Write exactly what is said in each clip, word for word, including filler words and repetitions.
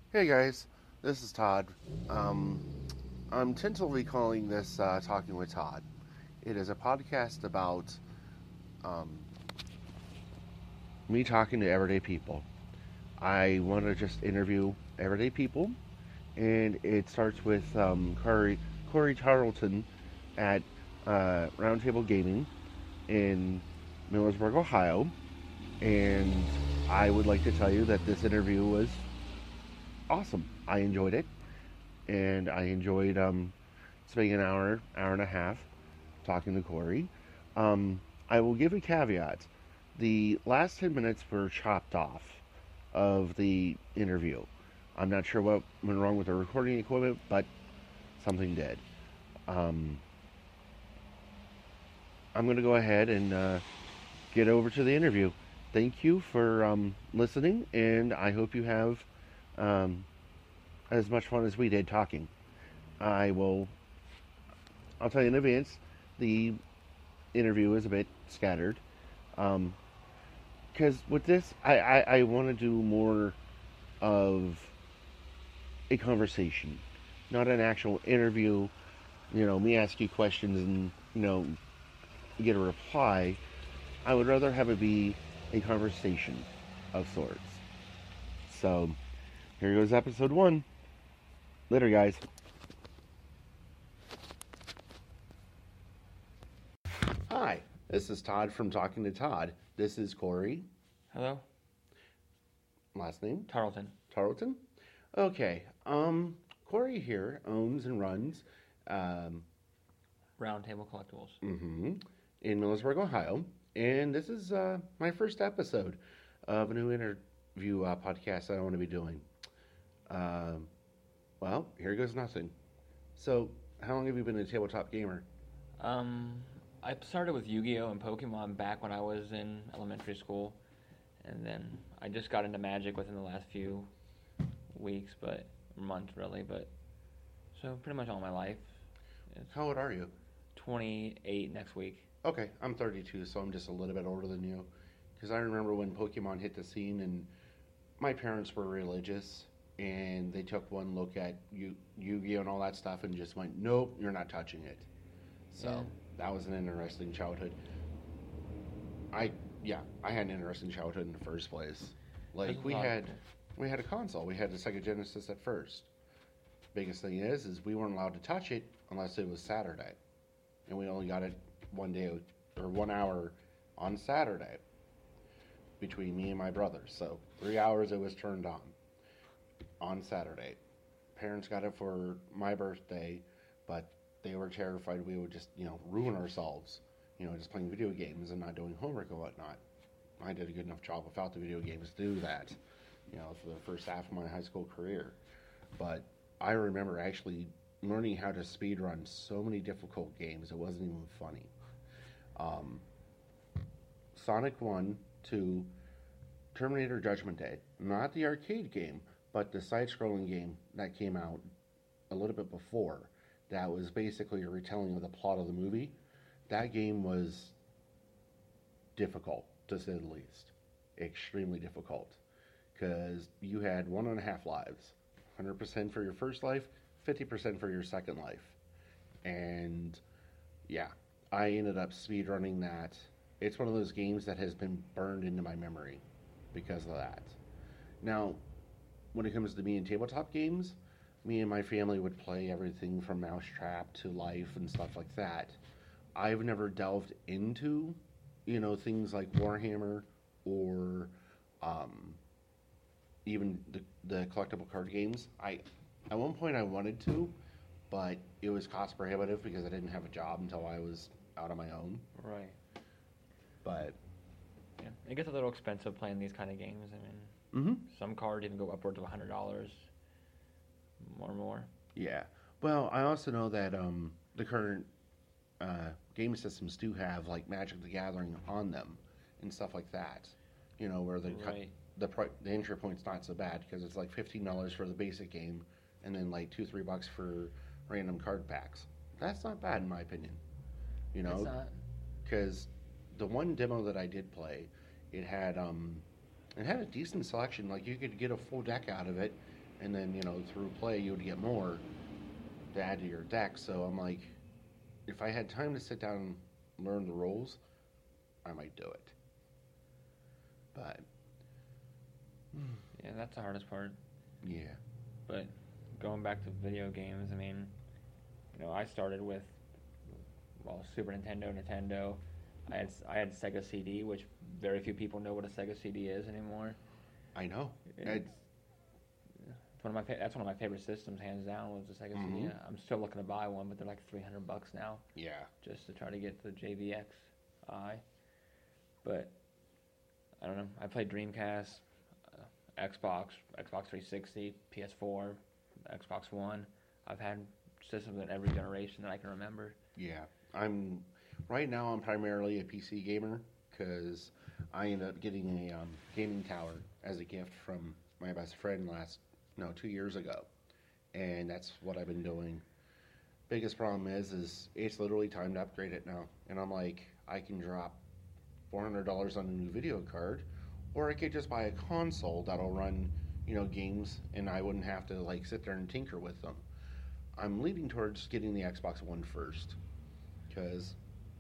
Hey guys, this is Todd. Um, I'm tentatively calling this uh, Talking with Todd. It is a podcast about um, me talking to everyday people. I want to just interview everyday people, and it starts with um, Corey, Corey Tarleton at uh, Roundtable Gaming in Millersburg, Ohio. And I would like to tell you that this interview was awesome. I enjoyed it, and I enjoyed um, spending an hour, hour and a half talking to Corey. Um, I will give a caveat. The last ten minutes were chopped off of the interview. I'm not sure what went wrong with the recording equipment, but something did. Um, I'm going to go ahead and uh, get over to the interview. Thank you for um, listening, and I hope you have um, as much fun as we did talking. I will I'll tell you in advance, the interview is a bit scattered. Um, because with this, I, I, I want to do more of a conversation, not an actual interview. You know, me ask you questions and, you know, get a reply. I would rather have it be a conversation of sorts. So, here goes episode one. Later, guys. Hi, this is Todd from Talking to Todd. This is Corey. Hello? Last name? Tarleton. Tarleton? Okay. Um, Corey here owns and runs um, Roundtable Collectibles. hmm in Millersburg, Ohio. And this is uh, my first episode of a new interview uh, podcast I want to be doing. Um, well, here goes nothing. So, how long have you been a tabletop gamer? Um, I started with Yu-Gi-Oh! And Pokemon back when I was in elementary school. And then I just got into Magic within the last few weeks, but, months really, but, so pretty much all my life. It's How old are you? twenty-eight next week. Okay, I'm thirty-two, so I'm just a little bit older than you. Because I remember when Pokemon hit the scene, and my parents were religious, and they took one look at Yu- Yu-Gi-Oh and all that stuff, and just went, "Nope, you're not touching it." So Yeah. that was an interesting childhood. I yeah, I had an interesting childhood in the first place. Like There's a we lot of had people. we had a console. We had the Sega Genesis at first. Biggest thing is, is we weren't allowed to touch it unless it was Saturday, and we only got it one day or one hour on Saturday between me and my brother. So three hours it was turned on on Saturday. Parents got it for my birthday, but they were terrified we would just you know ruin ourselves, you know, just playing video games and not doing homework and whatnot. I did a good enough job without the video games to do that, you know, for the first half of my high school career. But I remember actually learning how to speed run so many difficult games. It wasn't even funny. Um, Sonic one, two, Terminator Judgment Day. Not the arcade game, but the side scrolling game that came out a little bit before. That was basically a retelling of the plot of the movie. That game was difficult, to say the least. Extremely difficult. Because you had one and a half lives. one hundred percent for your first life, fifty percent for your second life. And yeah, I ended up speedrunning that. It's one of those games that has been burned into my memory because of that. Now, when it comes to me and tabletop games, me and my family would play everything from Mousetrap to Life and stuff like that. I've never delved into, you know, things like Warhammer or um, even the, the collectible card games. I at one point I wanted to, but it was cost prohibitive because I didn't have a job until I was out on my own. Right. But Yeah. It gets a little expensive playing these kind of games. I mean, mm-hmm. some cards even go upwards of one hundred dollars or more. Yeah. Well, I also know that um, the current uh, game systems do have like Magic the Gathering on them and stuff like that. You know, where the Right. the pri- the entry point's not so bad because it's like fifteen dollars for the basic game, and then like two three bucks for random card packs. That's not bad in my opinion. You It's know, not. because the one demo that I did play, it had um, it had a decent selection. Like you could get a full deck out of it, and then you know through play you would get more to add to your deck. So I'm like, if I had time to sit down and learn the rules, I might do it. But Yeah, that's the hardest part. yeah, But going back to video games, I mean, you know, I started with, well, Super Nintendo, Nintendo. I had I had Sega C D, which very few people know what a Sega C D is anymore. I know. It's, It's, it's one of my fa- that's one of my favorite systems, hands down, was the Sega C D. Mhm. I'm still looking to buy one, but they're like three hundred bucks now, yeah, just to try to get the J V X I. But I don't know. I played Dreamcast, uh, Xbox, Xbox three sixty, P S four, Xbox One. I've had systems in every generation that I can remember. yeah. I'm right now. I'm primarily a P C gamer because I ended up getting a um, gaming tower as a gift from my best friend last no two years ago, and that's what I've been doing. Biggest problem is is it's literally time to upgrade it now, and I'm like, I can drop four hundred dollars on a new video card, or I could just buy a console that'll run you know games, and I wouldn't have to like sit there and tinker with them. I'm leaning towards getting the Xbox One first because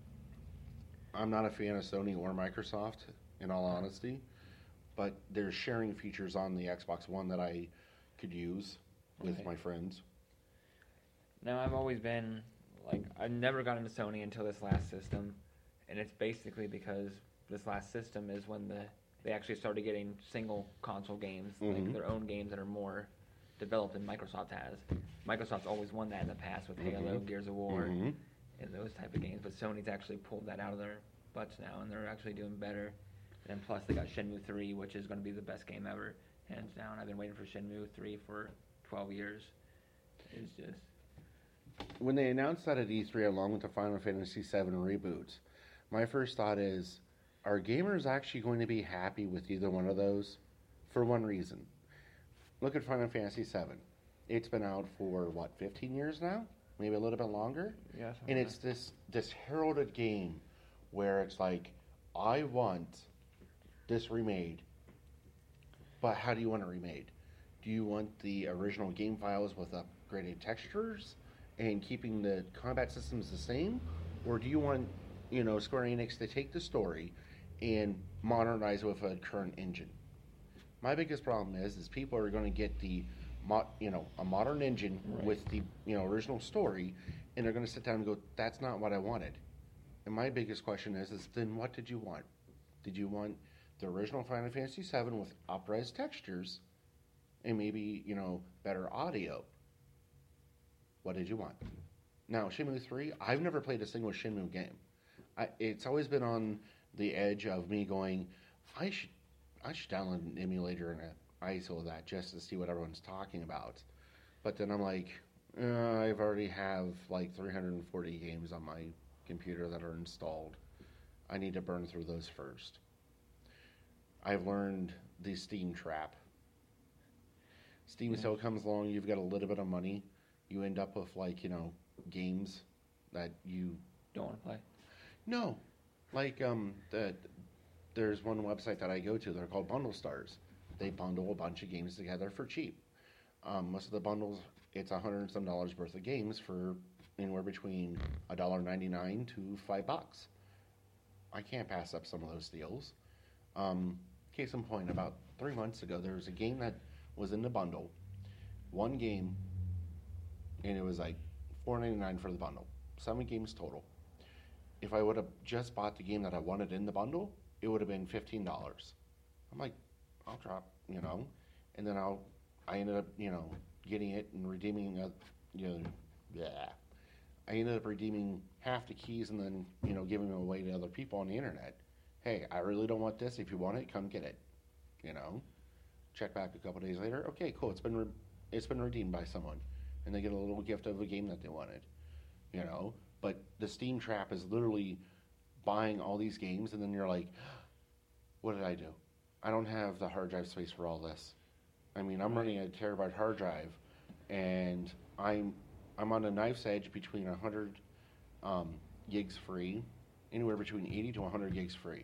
I'm not a fan of Sony or Microsoft, in all honesty. But there's sharing features on the Xbox One that I could use with Right. my friends. Now, I've always been, like, I never got into Sony until this last system, and it's basically because this last system is when the they actually started getting single console games, Mhm. like their own games that are more developed than Microsoft has. Microsoft's always won that in the past with Halo, Mhm. Gears of War, Mhm. and those type of games, but Sony's actually pulled that out of their butts now, and they're actually doing better. And plus, they got Shenmue three, which is going to be the best game ever, hands down. I've been waiting for Shenmue three for twelve years. It's just... When they announced that at E three along with the Final Fantasy seven reboot, my first thought is, are gamers actually going to be happy with either one of those? For one reason. Look at Final Fantasy seven. It's been out for, what, fifteen years now? Maybe a little bit longer? Yeah, And it's this, this heralded game where it's like, I want this remade, but how do you want it remade? Do you want the original game files with upgraded textures and keeping the combat systems the same? Or do you want, you know, Square Enix to take the story and modernize it with a current engine? My biggest problem is, is people are going to get the, mo- you know, a modern engine Right. with the, you know, original story, and they're going to sit down and go, that's not what I wanted. And my biggest question is, is then what did you want? Did you want the original Final Fantasy seven with up-res textures and maybe, you know, better audio? What did you want? Now, Shenmue three, I've never played a single Shenmue game. I, it's always been on the edge of me going, I should I should download an emulator and an I S O of that just to see what everyone's talking about. But then I'm like, uh, I've already have like three hundred forty games on my computer that are installed. I need to burn through those first. I've learned the Steam trap. Steam Yeah. sale comes along, you've got a little bit of money, you end up with like, you know, games that you Don't want to play. no. Like um the there's one website that I go to, they're called Bundle Stars. They bundle a bunch of games together for cheap. Um, most of the bundles, it's a hundred and some dollars worth of games for anywhere between a dollar ninety nine to five bucks. I can't pass up some of those deals. Um, case in point, about three months ago, there was a game that was in the bundle, one game, and it was like four ninety nine for the bundle, seven games total. If I would have just bought the game that I wanted in the bundle, it would have been fifteen dollars. I'm like, I'll drop, you know, and then I'll, I ended up, you know, getting it and redeeming, a, you know, yeah. I ended up redeeming half the keys and then, you know, giving them away to other people on the internet. Hey, I really don't want this. If you want it, come get it. You know, check back a couple days later. Okay, cool. It's been re- it's been redeemed by someone, and they get a little gift of a game that they wanted. You know, but the Steam trap is literally buying all these games, and then you're like, what did I do? I don't have the hard drive space for all this. I mean, I'm running a terabyte hard drive, and I'm I'm on a knife's edge between one hundred um, gigs free, anywhere between eighty to one hundred gigs free.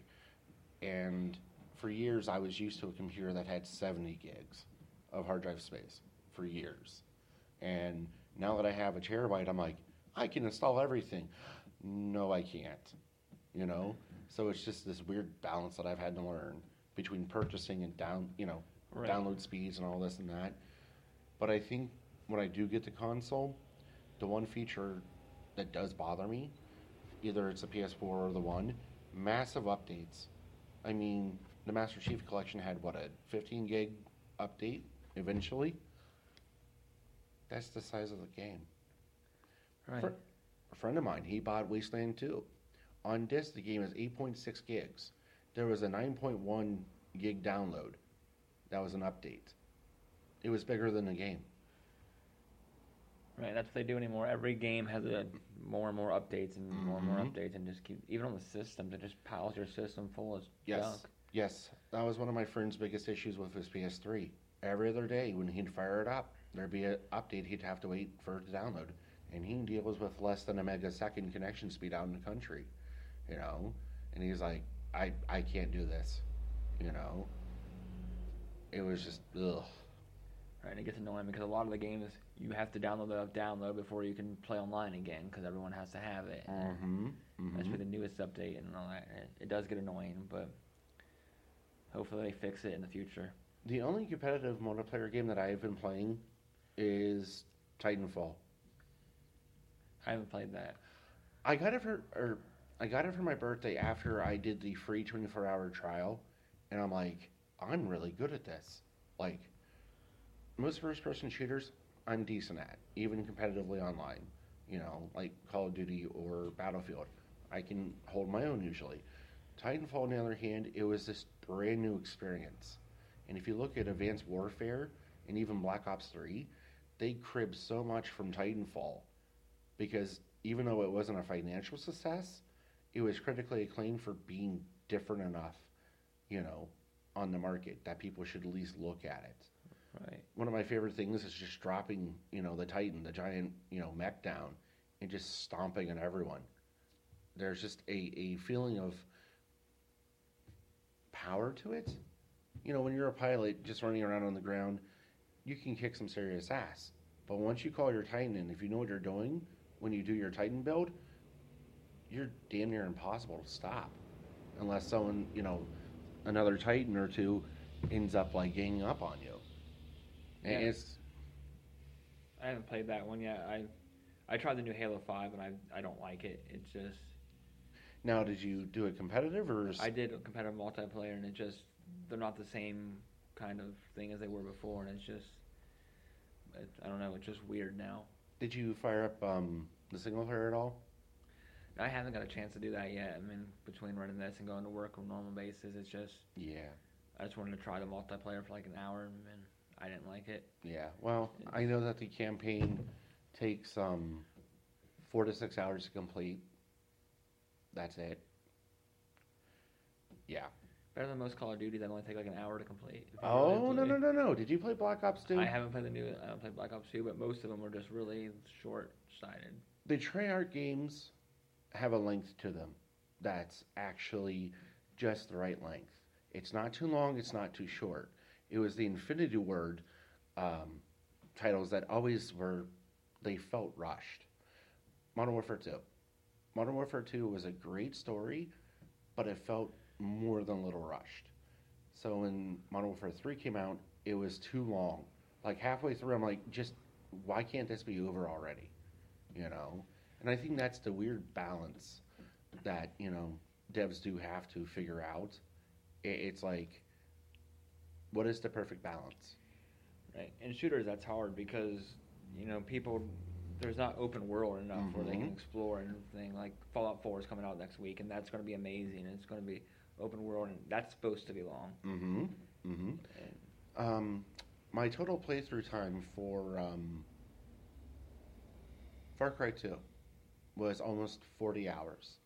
And for years, I was used to a computer that had seventy gigs of hard drive space for years. And now that I have a terabyte, I'm like, I can install everything. No, I can't. You know? So it's just this weird balance that I've had to learn between purchasing and down, you know, Right. download speeds and all this and that. But I think when I do get the console, the one feature that does bother me, either it's the P S four or the One, massive updates. I mean, the Master Chief Collection had what, a fifteen gig update eventually? That's the size of the game. Right. For, a friend of mine, he bought Wasteland two. On disc, the game is eight point six gigs. There was a nine point one gig download. That was an update. It was bigger than the game. Right, that's what they do anymore. Every game has a more and more updates and more and more Mhm. updates, and just keep even on the systems, it just piles your system full of Yes. junk. Yes. That was one of my friend's biggest issues with his P S three. Every other day when he'd fire it up, there'd be an update he'd have to wait for it to download. And he deals with less than a megasecond connection speed out in the country. You know? And he's like, I, I can't do this. You know? It was just, ugh. Right, and it gets annoying because a lot of the games you have to download the download before you can play online again because everyone has to have it. Mm-hmm. That's for Mm-hmm. the newest update and all that. It, it does get annoying, but hopefully they fix it in the future. The only competitive multiplayer game that I've been playing is Titanfall. I haven't played that. I got it for, or I got it for my birthday after I did the free twenty-four hour trial, and I'm like, I'm really good at this. Like, most first-person shooters, I'm decent at, even competitively online. You know, like Call of Duty or Battlefield. I can hold my own usually. Titanfall, on the other hand, it was this brand new experience. And if you look at Advanced Warfare and even Black Ops three, they cribbed so much from Titanfall because even though it wasn't a financial success, it was critically acclaimed for being different enough, you know, on the market that people should at least look at it. Right. One of my favorite things is just dropping, you know, the Titan, the giant, you know, mech down and just stomping on everyone. There's just a, a feeling of power to it. You know, when you're a pilot just running around on the ground, you can kick some serious ass. But once you call your Titan in, if you know what you're doing, when you do your Titan build, you're damn near impossible to stop. Unless someone, you know, another Titan or two ends up like ganging up on you. And Yeah. it's I haven't played that one yet. I I tried the new Halo five and I I don't like it. It's just now, did you do it competitive or is, I did a competitive multiplayer and it just they're not the same kind of thing as they were before, and it's just it, I don't know. It's just weird now. did you fire up um, the single player at all? I haven't got a chance to do that yet. I mean, between running this and going to work on a normal basis, it's just Yeah, I just wanted to try the multiplayer for like an hour and I didn't like it. yeah. Well, I know that the campaign takes um, four to six hours to complete. That's it. Yeah. Better than most Call of Duty that only take like an hour to complete. if you Oh, really no, play. no, no, no. Did you play Black Ops two? I haven't played the new. I haven't played Black Ops two, but most of them were just really short-sighted. The Treyarch games have a length to them that's actually just the right length. It's not too long, it's not too short. It was the Infinity Ward um, titles that always were, they felt rushed. Modern Warfare two. Modern Warfare two was a great story, but it felt more than a little rushed. So when Modern Warfare three came out, it was too long. Like halfway through, I'm like, just, why can't this be over already? You know? And I think that's the weird balance that, you know, devs do have to figure out. I- It's like, what is the perfect balance? Right. In shooters, that's hard because you know people. There's not open world enough where they can Mhm. explore and everything. Like Fallout four is coming out next week, and that's going to be amazing. And it's going to be open world, and that's supposed to be long. Mm-hmm. Mm-hmm. And Um, my total playthrough time for um, Far Cry two was almost forty hours.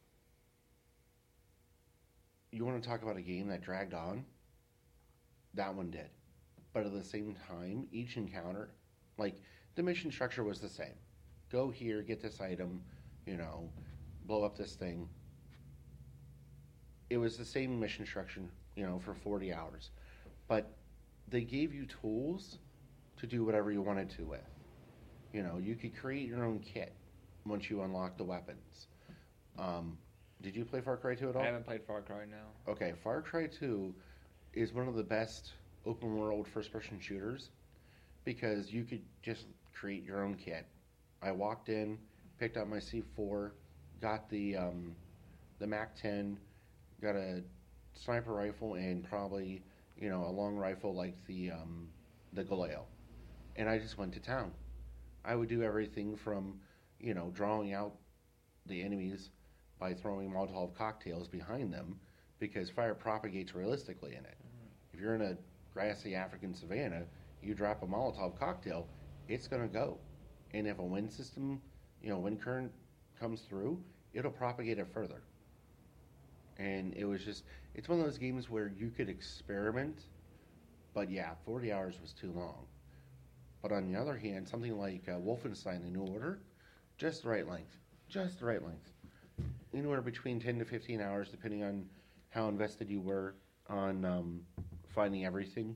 You want to talk about a game that dragged on? That one did. But at the same time, each encounter, like, the mission structure was the same. Go here, get this item, you know, blow up this thing. It was the same mission structure, you know, for forty hours. But they gave you tools to do whatever you wanted to with. You know, you could create your own kit once you unlock the weapons. Um, did you play Far Cry two at all? I haven't played Far Cry now. Okay, Far Cry two is one of the best open world first person shooters because you could just create your own kit. I walked in, picked up my C four, got the um, the Mac ten, got a sniper rifle and probably, you know, a long rifle like the um, the Galeo. And I just went to town. I would do everything from, you know, drawing out the enemies by throwing Molotov cocktails behind them because fire propagates realistically in it. Mm-hmm. If you're in a grassy African savanna, you drop a Molotov cocktail, it's going to go. And if a wind system, you know, wind current comes through, it'll propagate it further. And it was just, it's one of those games where you could experiment, but yeah, forty hours was too long. But on the other hand, something like uh, Wolfenstein: The New Order, just the right length. Just the right length. Anywhere between ten to fifteen hours, depending on how invested you were on um, finding everything.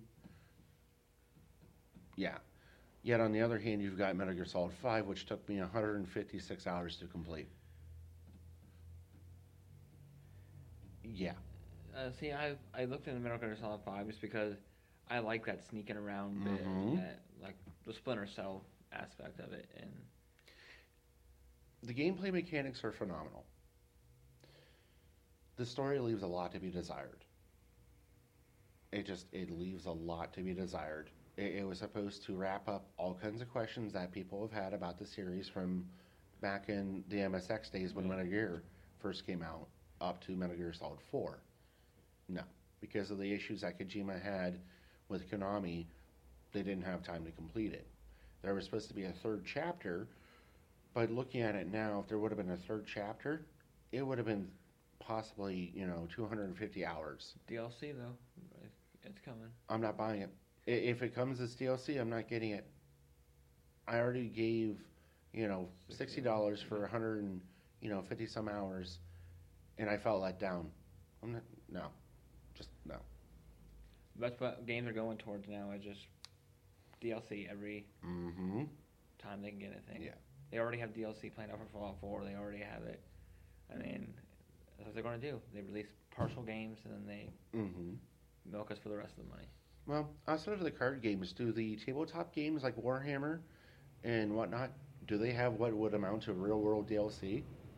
Yeah. Yet on the other hand, you've got Metal Gear Solid five, which took me one hundred fifty-six hours to complete. Yeah. Uh, see, I I looked into Metal Gear Solid five just because I like that sneaking around bit, Mm-hmm. that, like the Splinter Cell aspect of it, and the gameplay mechanics are phenomenal. The story leaves a lot to be desired. It just it leaves a lot to be desired. It, it was supposed to wrap up all kinds of questions that people have had about the series from back in the M S X days when Metal Gear first came out, up to Metal Gear Solid four. No, because of the issues that Kojima had with Konami, they didn't have time to complete it. There was supposed to be a third chapter, but looking at it now, if there would have been a third chapter, it would have been possibly, you know, two hundred fifty hours. D L C though, it's coming. I'm not buying it. If it comes as D L C, I'm not getting it. I already gave, you know, sixty dollars for one hundred and, you know, fifty some hours, and I felt let down. I'm not, no, just no. That's what games are going towards now. Is just D L C every Mm-hmm. time they can get a thing. Yeah. They already have D L C planned out for Fallout four. They already have it. I mean, that's what they're going to do. They release partial games and then they Mm-hmm. milk us for the rest of the money. Well, outside of the card games, do the tabletop games like Warhammer and whatnot, do they have what would amount to real-world D L C?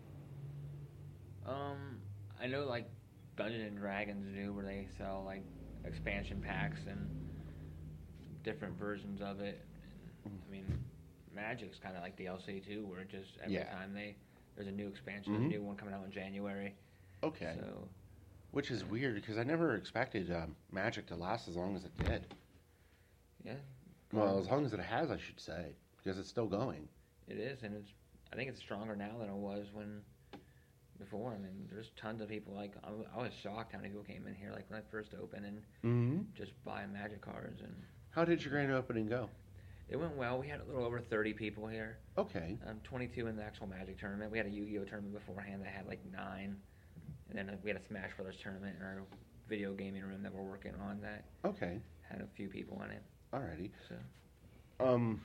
Um, I know like Dungeons and Dragons do, where they sell like expansion packs and different versions of it. And, I mean, Magic's kind of like D L C too, where it just every Yeah. time they there's a new expansion, Mhm. there's a new one coming out in January. Okay. So Which is weird because I never expected um, Magic to last as long as it did. yeah, Well, as long as it has, I should say, because it's still going. it is, and it's I think it's stronger now than it was when before. I mean, there's tons of people like I, I was shocked how many people came in here like when I first opened and Mm-hmm. just buying Magic cards, and How did your grand opening go? it went well. We had a little over thirty people here. Okay. Um, twenty-two in the actual Magic tournament. We had a Yu-Gi-Oh tournament beforehand that had like nine, and then we had a Smash Brothers tournament in our video gaming room that we're working on that Okay. had a few people in it. Alrighty. So Um.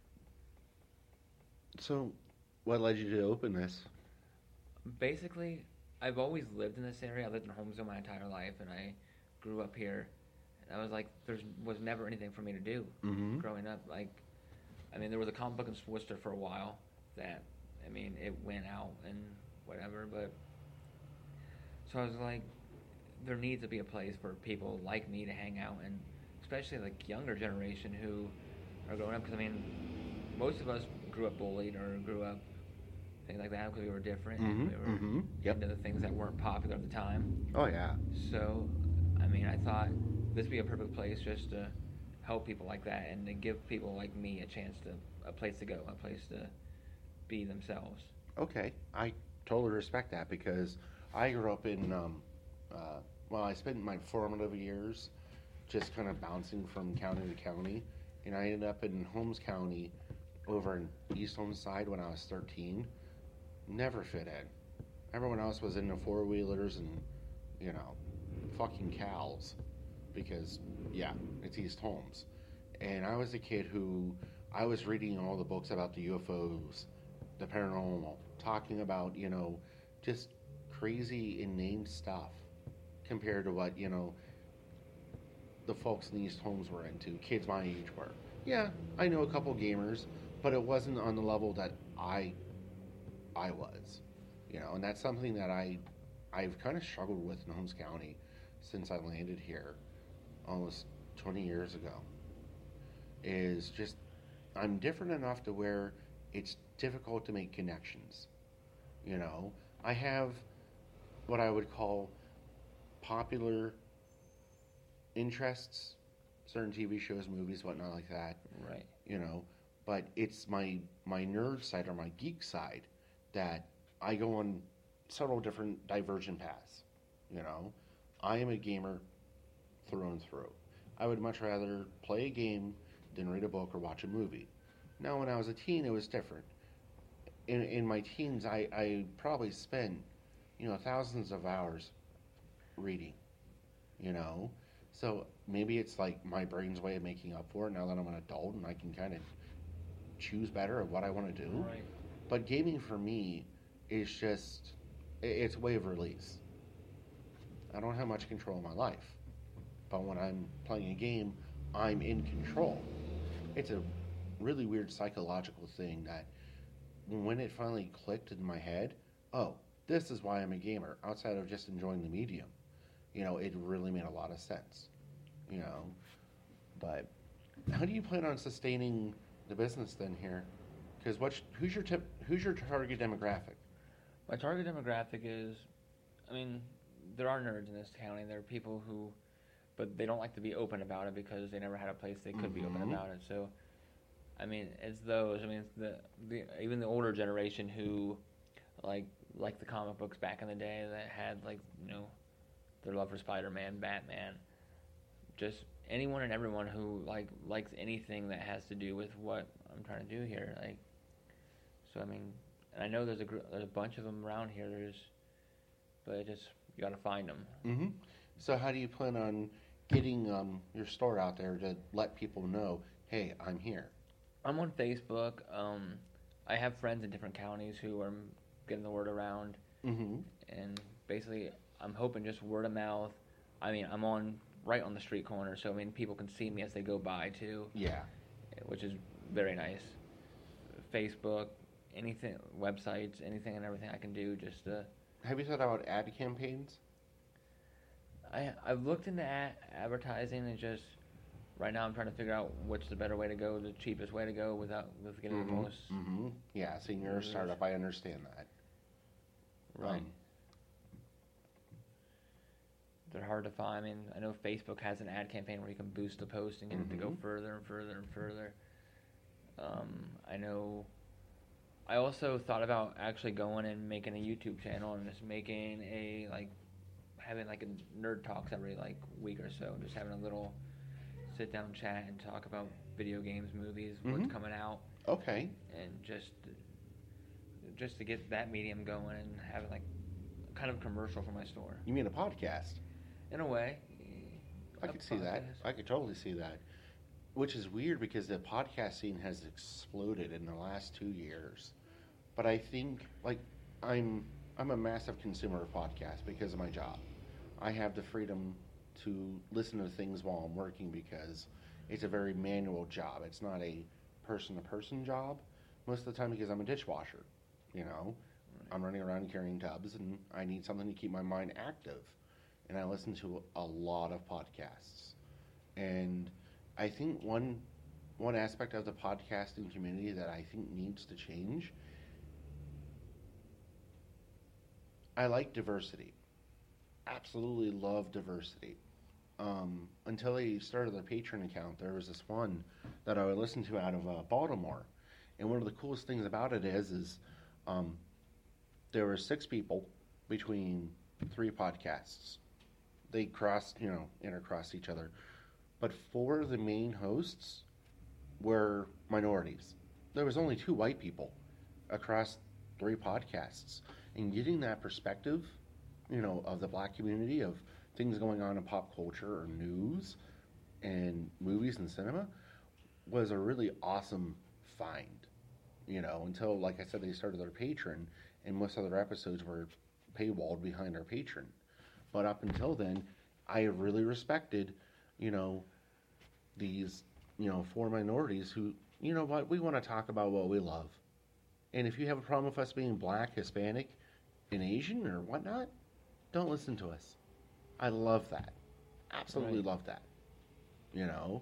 So, what led you to open this? basically, I've always lived in this area. I lived in Holmesville my entire life, and I grew up here. And I was like, there was never anything for me to do Mm-hmm. growing up. Like, I mean, there was a comic book in Worcester for a while that, I mean, it went out and whatever, but so I was like, there needs to be a place for people like me to hang out, and especially like younger generation who are growing up. Because I mean, most of us grew up bullied or grew up things like that because we were different. Mm-hmm. And we were Mm-hmm. Yep. into the things that weren't popular at the time. Oh yeah. So, I mean, I thought this would be a perfect place just to help people like that and to give people like me a chance to, a place to go, a place to be themselves. Okay, I totally respect that because I grew up in, um, uh, well, I spent my formative years just kind of bouncing from county to county, and I ended up in Holmes County over in East Homeside when I was thirteen. Never fit in. Everyone else was into four-wheelers and, you know, fucking cows because, yeah, it's East Holmes. And I was a kid who I was reading all the books about the U F Os, the paranormal, talking about, you know, just crazy inane stuff compared to what, you know, the folks in these homes were into, kids my age were. Yeah, I know a couple gamers, but it wasn't on the level that I I was. You know, and that's something that I I've kind of struggled with in Holmes County since I landed here almost twenty years ago. Is just I'm different enough to where it's difficult to make connections. You know, I have what I would call popular interests, certain T V shows, movies, whatnot like that. Right. You know, but it's my my nerd side or my geek side that I go on several different divergent paths. You know, I am a gamer through and through. I would much rather play a game than read a book or watch a movie. Now, when I was a teen, it was different. In in my teens, I, I probably spent, you know, thousands of hours reading, you know. So maybe it's like my brain's way of making up for it now that I'm an adult and I can kind of choose better of what I want to do. Right. But gaming for me is just, i- it's a way of release. I don't have much control of my life. But when I'm playing a game, I'm in control. It's a really weird psychological thing that when it finally clicked in my head, oh, this is why I'm a gamer, outside of just enjoying the medium. You know, it really made a lot of sense. You know, but how do you plan on sustaining the business then here? Because what's who's your tip, who's your target demographic? My target demographic is, I mean, there are nerds in this county. There are people who, but they don't like to be open about it because they never had a place they could be open Mhm. about it. So, I mean, it's those. I mean, it's the, the even the older generation who, like, like the comic books back in the day that had, like, you know, their love for Spider-Man, Batman, just anyone and everyone who like likes anything that has to do with what I'm trying to do here. Like, so I mean, and I know there's a gr- there's a bunch of them around here. There's, but it just you got to find them. Mm-hmm. So how do you plan on getting um, your store out there to let people know, hey, I'm here? I'm on Facebook. Um, I have friends in different counties who are getting the word around, Mm-hmm. and basically, I'm hoping just word of mouth. I mean, I'm on right on the street corner, so I mean, people can see me as they go by too, Yeah. which is very nice. Facebook, anything, websites, anything and everything I can do just to. Have you thought about ad campaigns? I I've looked into ad, advertising and just right now I'm trying to figure out what's the better way to go, the cheapest way to go without with getting the most. Mm-hmm. Yeah, seeing you're a Mhm. startup, I understand that. Right. Um, They're hard to find. I mean, I know Facebook has an ad campaign where you can boost the post and get it to go Mhm. further and further and further. Um, I know. I also thought about actually going and making a YouTube channel and just making a like having like a nerd talks every like week or so, just having a little sit down chat and talk about video games, movies, Mhm. what's coming out, okay. and just just to get that medium going and having like kind of a commercial for my store. You mean a podcast? In a way. I a could see that. podcast. I could totally see that. Which is weird because the podcast scene has exploded in the last two years. But I think, like, I'm I'm a massive consumer of podcasts because of my job. I have the freedom to listen to things while I'm working because it's a very manual job. It's not a person-to-person job most of the time because I'm a dishwasher. You know, I'm running around carrying tubs and I need something to keep my mind active. And I listen to a lot of podcasts. And I think one one aspect of the podcasting community that I think needs to change, I like diversity. Absolutely love diversity. Um, until I started the Patreon account, there was this one that I would listen to out of uh, Baltimore. And one of the coolest things about it is, is um, there were six people between three podcasts. They crossed, you know, intercrossed each other. But four of the main hosts were minorities. There was only two white people across three podcasts. And getting that perspective, you know, of the black community, of things going on in pop culture or news and movies and cinema, was a really awesome find, you know, until, like I said, they started their Patreon, and most of their episodes were paywalled behind our Patreon. But up until then, I really respected, you know, these, you know, four minorities who, you know what, we want to talk about what we love. And if you have a problem with us being black, Hispanic, and Asian or whatnot, don't listen to us. I love that. Absolutely Right. love that. You know?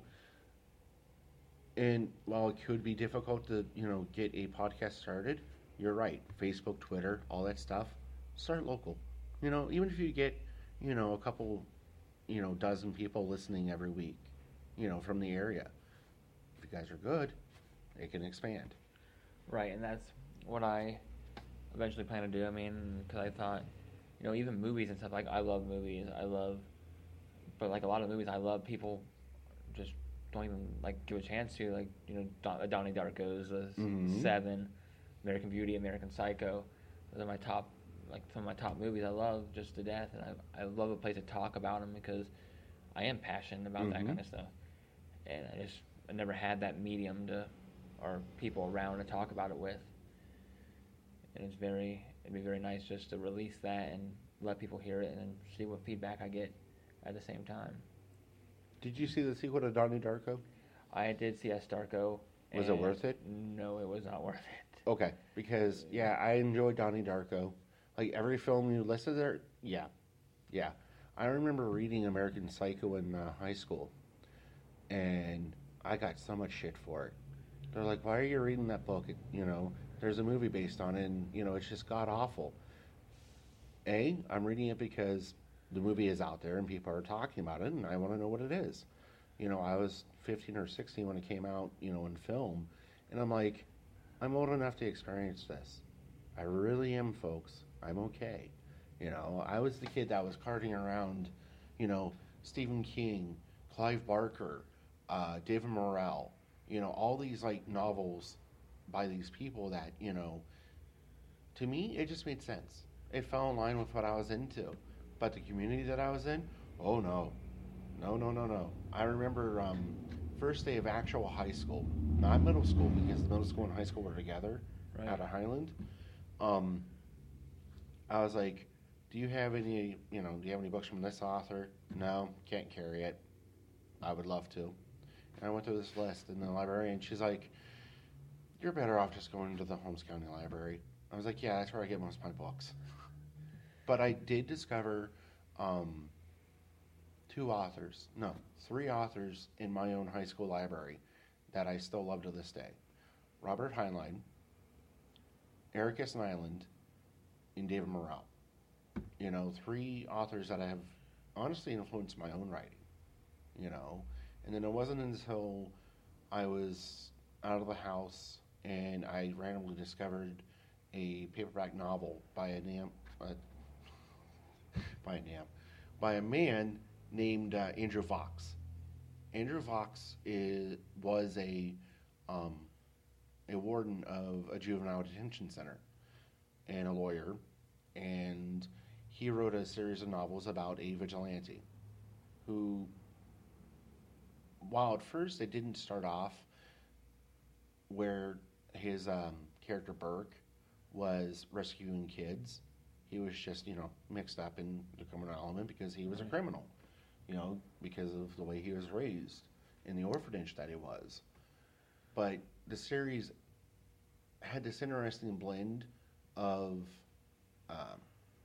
And while it could be difficult to, you know, get a podcast started, you're right. Facebook, Twitter, all that stuff, start local. You know, even if you get, you know, a couple, you know, dozen people listening every week, you know, from the area. If you guys are good, it can expand. Right, and that's what I eventually plan to do. I mean, because I thought, you know, even movies and stuff, like, I love movies. I love, but, like, a lot of movies I love, people just don't even, like, give a chance to. Like, you know, Don- Donnie Darko's, uh, Mhm. Seven, American Beauty, American Psycho. Those are my top, like, some of my top movies I love just to death. And I, I love a place to talk about them because I am passionate about that Mhm. kind of stuff. And I just, I never had that medium to, or people around to talk about it with. And it's very, it'd be very nice just to release that and let people hear it and then see what feedback I get at the same time. Did you see the sequel to Donnie Darko? I did see S. Darko. Was it worth it? No, it was not worth it. Okay, because yeah, I enjoyed Donnie Darko. Like every film you listed there, yeah, yeah. I remember reading American Psycho in uh, high school, and I got so much shit for it. They're like, "Why are you reading that book? It, you know, there's a movie based on it, and you know, it's just god awful." A, I'm reading it because the movie is out there and people are talking about it, and I want to know what it is. You know, I was fifteen or sixteen when it came out, you know, in film, and I'm like, I'm old enough to experience this. I really am, folks. I'm okay. You know, I was the kid that was carting around, you know, Stephen King, Clive Barker, uh, David Morrell, you know, all these like novels by these people that, you know, to me, it just made sense. It fell in line with what I was into. But the community that I was in, oh no. No, no, no, no. I remember um, first day of actual high school, not middle school, because middle school and high school were together Right. out of Highland. Um, I was like, do you have any, you know, do you have any books from this author? No, can't carry it. I would love to. And I went through this list in the library, and she's like, you're better off just going to the Holmes County Library. I was like, yeah, that's where I get most of my books. But I did discover um, two authors, no, three authors in my own high school library that I still love to this day. Robert Heinlein, Eric S. Nyland, and David Morrell. You know, three authors that have honestly influenced my own writing, you know. And then it wasn't until I was out of the house and I randomly discovered a paperback novel by a name, uh, by a name, by a man named uh, Andrew Fox. Andrew Fox is was a um, a warden of a juvenile detention center and a lawyer, and he wrote a series of novels about a vigilante who, while at first it didn't start off where his um, character Burke was rescuing kids, he was just, you know, mixed up in the criminal element because he was a criminal, you know, because of the way he was raised in the orphanage that he was. But the series had this interesting blend of um,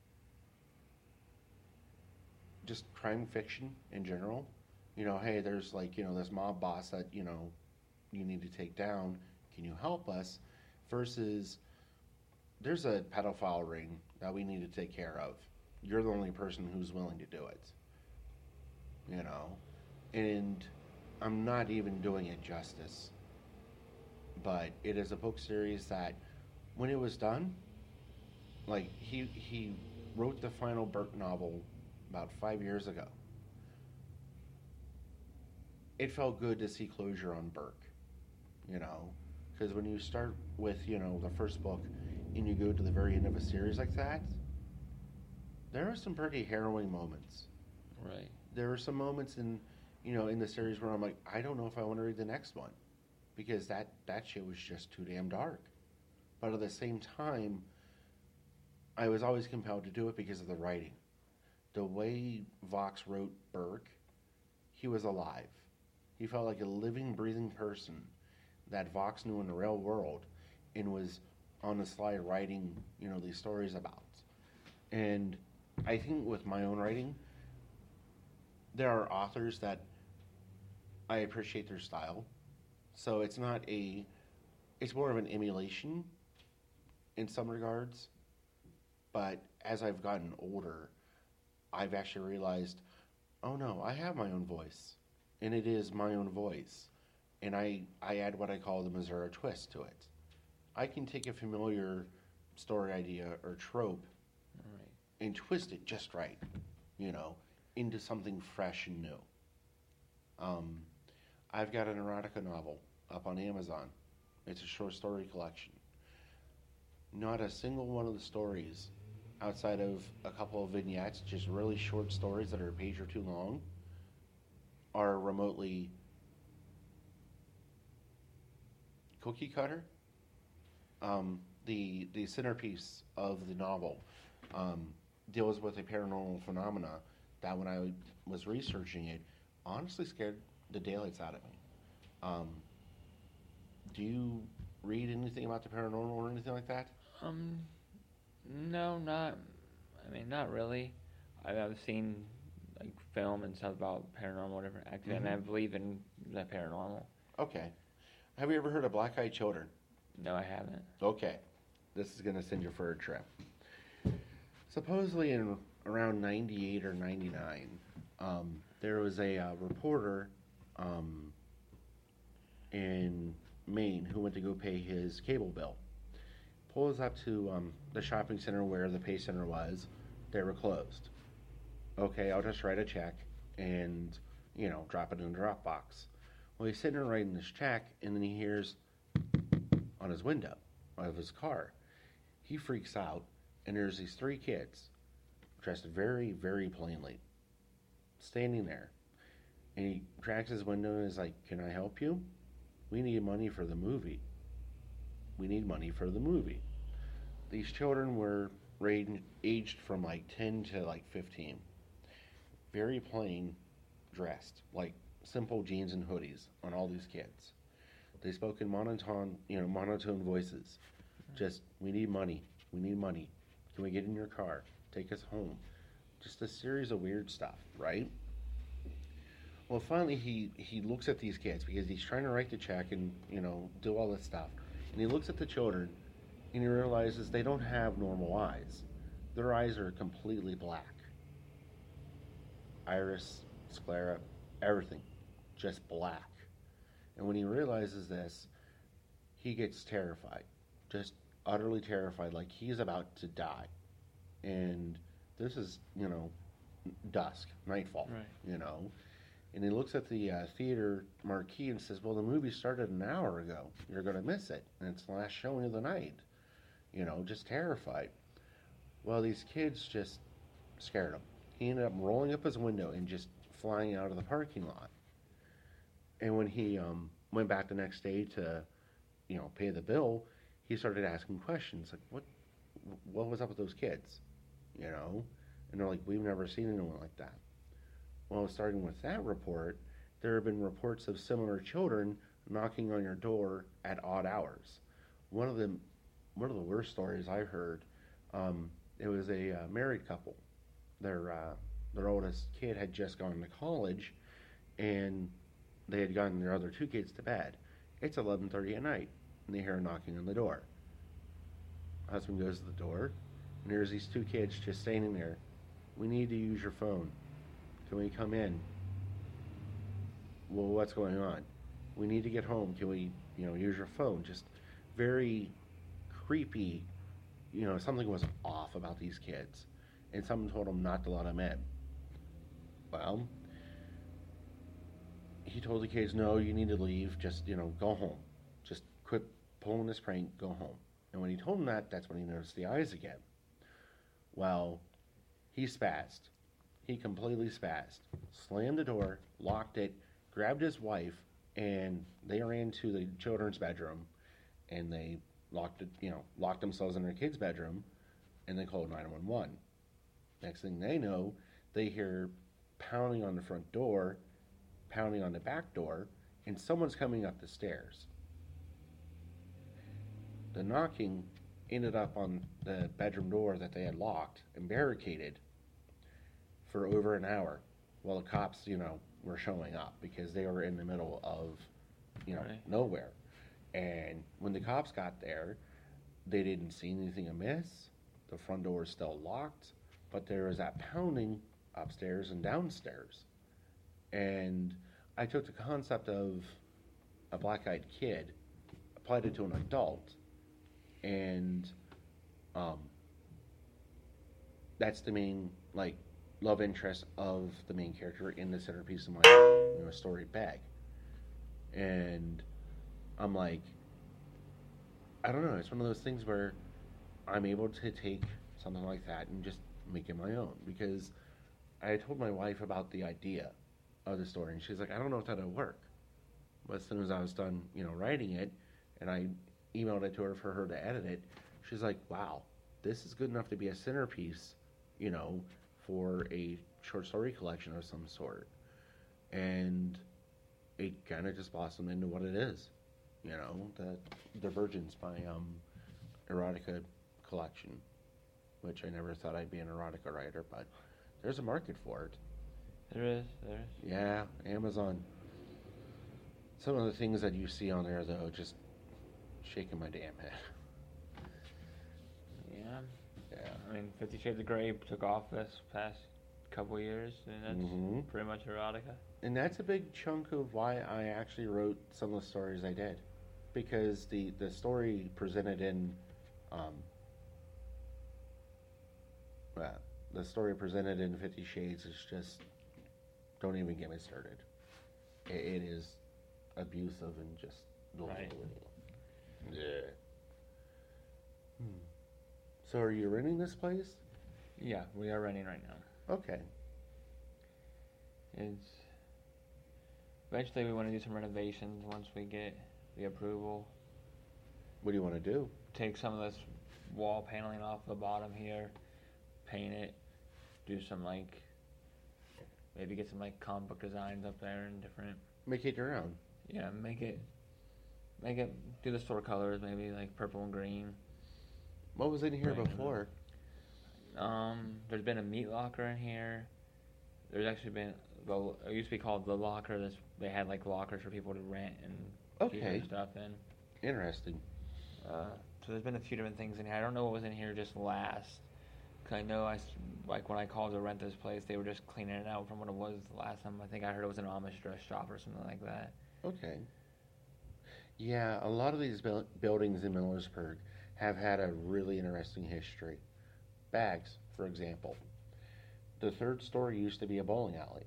just crime fiction in general. You know, hey, there's like, you know, this mob boss that, you know, you need to take down. Can you help us? Versus, there's a pedophile ring that we need to take care of. You're the only person who's willing to do it. You know? And I'm not even doing it justice. But it is a book series that, when it was done, like, he, he wrote the final Burke novel about five years ago. It felt good to see closure on Burke, you know? Because when you start with, you know, the first book and you go to the very end of a series like that, there are some pretty harrowing moments. Right. There are some moments in, you know, in the series where I'm like, I don't know if I want to read the next one. because that, that shit was just too damn dark. But at the same time, I was always compelled to do it because of the writing. The way Vox wrote Burke, he was alive. He felt like a living, breathing person that Vox knew in the real world and was on the sly writing, you know, these stories about. And I think with my own writing, there are authors that I appreciate their style. So it's not a, it's more of an emulation in some regards. But as I've gotten older, I've actually realized, oh no, I have my own voice. And it is my own voice. And I, I add what I call the Missouri twist to it. I can take a familiar story idea or trope Right. and twist it just right, you know, into something fresh and new. Um, I've got an erotica novel up on Amazon. It's a short story collection. Not a single one of the stories, outside of a couple of vignettes, just really short stories that are a page or two long, are remotely cookie cutter. Um, the the centerpiece of the novel um, deals with a paranormal phenomena that, when I was researching it, honestly scared the daylights out of me. Um, do you read anything about the paranormal or anything like that? Um, no, not. I mean, not really. I've, I've seen like film and stuff about paranormal different activity, Mhm. and I believe in the paranormal. Okay. Have you ever heard of Black Eyed Children? No, I haven't. Okay. This is going to send you for a trip. Supposedly in around ninety-eight or ninety-nine, um, there was a uh, reporter um, in Maine who went to go pay his cable bill. Pulls up to um, the shopping center where the pay center was. They were closed. Okay, I'll just write a check and, you know, drop it in the drop box. Well, he's sitting there writing this check, and then he hears on his window of his car. He freaks out, and there's these three kids, dressed very, very plainly, standing there. And he cracks his window and is like, "Can I help you? We need money for the movie. We need money for the movie." These children were range, aged from like ten to like fifteen. Very plain dressed, like simple jeans and hoodies on all these kids. They spoke in monotone, you know, monotone voices. Just, "We need money. We need money. Can we get in your car? Take us home." Just a series of weird stuff, right? Well, finally, he, he looks at these kids because he's trying to write the check and, you know, do all this stuff. And he looks at the children and he realizes they don't have normal eyes. Their eyes are completely black. Iris, sclera, everything. Just black. And when he realizes this, he gets terrified. Just utterly terrified, like he's about to die. And this is, you know, dusk, nightfall, Right. you know. And he looks at the uh, theater marquee and says, "Well, the movie started an hour ago. You're going to miss it. And it's the last showing of the night." You know, just terrified. Well, these kids just scared him. He ended up rolling up his window and just flying out of the parking lot. And when he um, went back the next day to, you know, pay the bill, he started asking questions like, "What, what was up with those kids?" You know, and they're like, "We've never seen anyone like that." Well, starting with that report, there have been reports of similar children knocking on your door at odd hours. One of them, one of the worst stories I heard, um, it was a uh, married couple. Their uh, their oldest kid had just gone to college, and they had gotten their other two kids to bed. It's eleven thirty at night, and they hear a knocking on the door. Husband goes to the door, and there's these two kids just standing there. "We need to use your phone. Can we come in?" "Well, what's going on?" "We need to get home. Can we, you know, use your phone?" Just very creepy. You know, something was off about these kids, and someone told them not to let them in. Well, he told the kids, "No, you need to leave. Just, you know, go home. Just quit pulling this prank. Go home." And when he told him that, that's when he noticed the eyes again. Well, he spazzed. He completely spazzed. Slammed the door, locked it, grabbed his wife, and they ran to the children's bedroom, and they locked it, you know, locked themselves in their kid's bedroom, and they called nine one one. Next thing they know, they hear pounding on the front door, pounding on the back door, and someone's coming up the stairs. The knocking ended up on the bedroom door that they had locked and barricaded for over an hour while the cops, you know, were showing up because they were in the middle of, you know, Right. nowhere. And when the cops got there, they didn't see anything amiss. The front door was still locked, but there was that pounding upstairs and downstairs. And I took the concept of a black-eyed kid, applied it to an adult, and um, that's the main, like, love interest of the main character in the centerpiece of my, you know, story, Bag. And I'm like, I don't know, it's one of those things where I'm able to take something like that and just make it my own, because I had told my wife about the idea of the story, and she's like, I don't know if that'll work. But as soon as I was done, you know, writing it, and I emailed it to her for her to edit it, she's like, wow, this is good enough to be a centerpiece, you know, for a short story collection of some sort. And it kind of just blossomed into what it is, you know, the Divergence by um, Erotica collection, which I never thought I'd be an erotica writer, but there's a market for it. There is, there is. Yeah, Amazon. Some of the things that you see on there, though, just shaking my damn head. Yeah. Yeah. I mean, Fifty Shades of Grey took off this past couple years, and that's Mhm. pretty much erotica. And that's a big chunk of why I actually wrote some of the stories I did. Because the, the story presented in, um, well, the story presented in Fifty Shades is just, don't even get me started. It, it is abusive and just, Right. yeah. Hmm. So are you renting this place? Yeah, we are renting right now. Okay. It's eventually we want to do some renovations once we get the approval. What do you want to do? Take some of this wall paneling off the bottom here, paint it, do some like maybe get some like comic book designs up there and different. Make it your own. Yeah, make it make it do the store colors maybe like purple and green. What was in here Right, before? Um, there's been a meat locker in here. There's actually been the it used to be called the locker. This they had like lockers for people to rent and keep Okay. their stuff in. Interesting. Uh, so there's been a few different things in here. I don't know what was in here just last. Cause I know I s- like when I called to rent this place, they were just cleaning it out from what it was the last time. I think I heard it was an Amish dress shop or something like that. Okay. Yeah, a lot of these buil- buildings in Millersburg have had a really interesting history. Bags, for example. The third story used to be a bowling alley.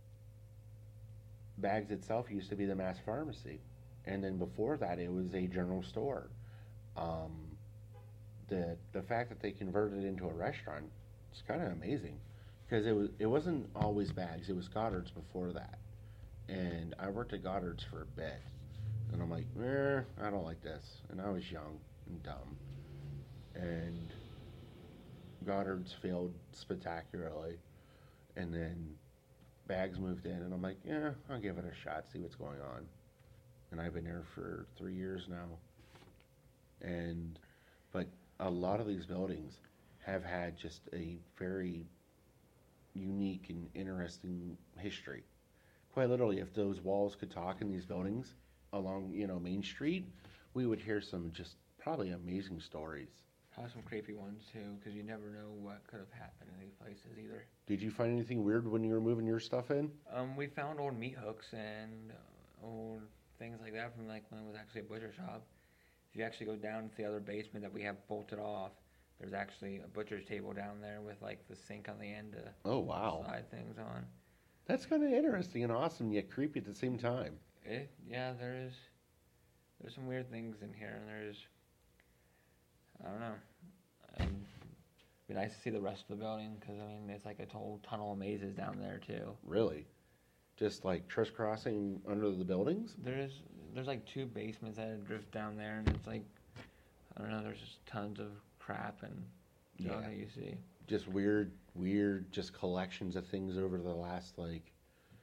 Bags itself used to be the mass pharmacy. And then before that, it was a general store. Um, the the fact that they converted it into a restaurant is kind of amazing, because it was it wasn't always Bags. It was Goddard's before that, and I worked at Goddard's for a bit, and I'm like, eh, I don't like this, and I was young and dumb, and Goddard's failed spectacularly, and then Bags moved in, and I'm like, yeah, I'll give it a shot, see what's going on, and I've been there for three years now, and but a lot of these buildings have had just a very unique and interesting history. Quite literally, if those walls could talk in these buildings along, you know, Main Street, we would hear some just probably amazing stories. Probably some creepy ones too, because you never know what could have happened in these places either. Did you find anything weird when you were moving your stuff in? Um, we found old meat hooks and uh, old things like that from like when it was actually a butcher shop. If you actually go down to the other basement that we have bolted off, there's actually a butcher's table down there with like the sink on the end to Oh, wow. slide things on. That's kind of interesting and awesome, yet creepy at the same time. It, yeah, there is. There's some weird things in here, and there's. I don't know. And it'd be nice to see the rest of the building because I mean it's like a whole tunnel of mazes down there too. Really? just like crisscrossing under the buildings. There's there's like two basements that drift down there, and it's like I don't know. There's just tons of crap and junk Yeah. that you see. Just weird, weird, just collections of things over the last like.